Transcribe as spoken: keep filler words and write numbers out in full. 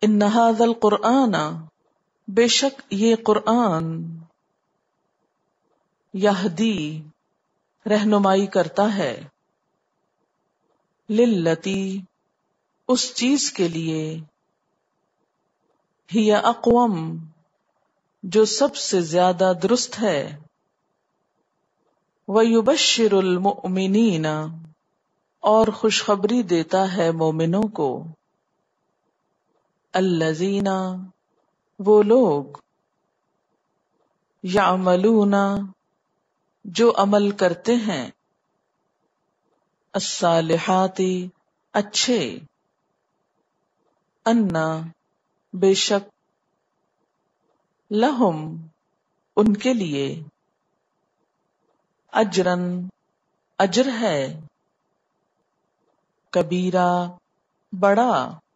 ان ھذا القرآن، بے شک یہ قرآن، یہدی رہنمائی کرتا ہے، للتی اس چیز کے لیے، ہی اقوم جو سب سے زیادہ درست ہے، وَيُبَشِّرُ الْمُؤْمِنِينَ اور خوشخبری دیتا ہے مومنوں کو، الذین وہ لوگ، یعملون جو عمل کرتے ہیں، الصالحات اچھے، انا بے شک، لہم ان کے لیے، اجرن اجر ہے، کبیرہ بڑا،